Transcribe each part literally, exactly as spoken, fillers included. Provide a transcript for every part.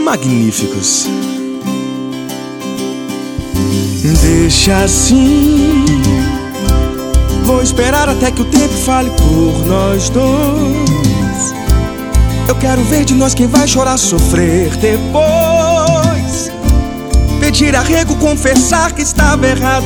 magníficos. Deixa assim, vou esperar até que o tempo fale por nós dois. Eu quero ver de nós quem vai chorar, sofrer depois. Pedir arrego, confessar que estava errado,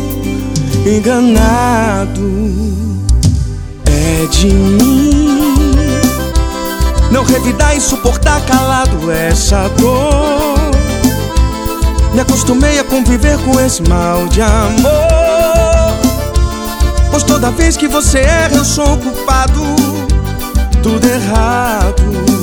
enganado. É de mim não revidar e suportar calado essa dor. Me acostumei a conviver com esse mal de amor, pois toda vez que você erra eu sou o culpado, tudo errado.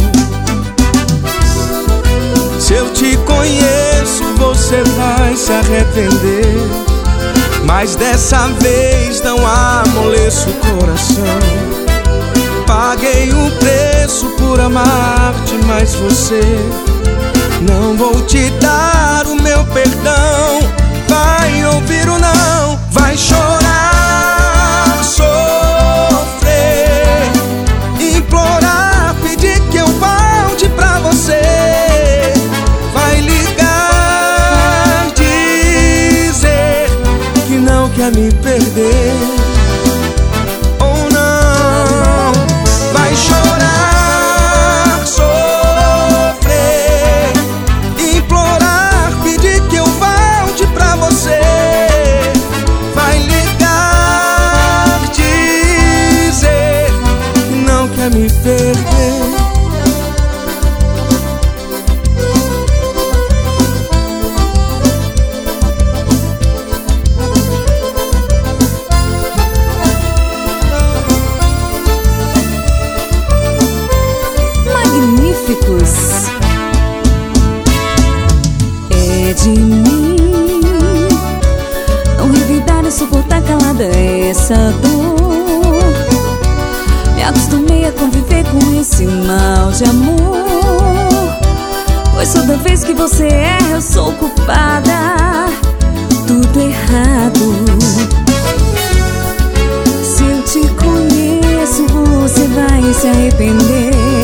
Se eu te conheço você vai se arrepender, mas dessa vez não amoleço o coração. Paguei o preço por amar-te, mas você não vou te dar o meu perdão. Vai ouvir ou não? Vai chorar, sofrer, implorar, pedir que eu volte pra você. Vai ligar, dizer que não quer me perder. Ou não? Vai chorar, sofrer, implorar, pedir que eu volte pra você. Vai ligar, dizer que não quer me perder. É de mim não revidar e suportar calada essa dor. Me acostumei a conviver com esse mal de amor, pois toda vez que você erra eu sou culpada, tudo errado. Se eu te conheço você vai se arrepender,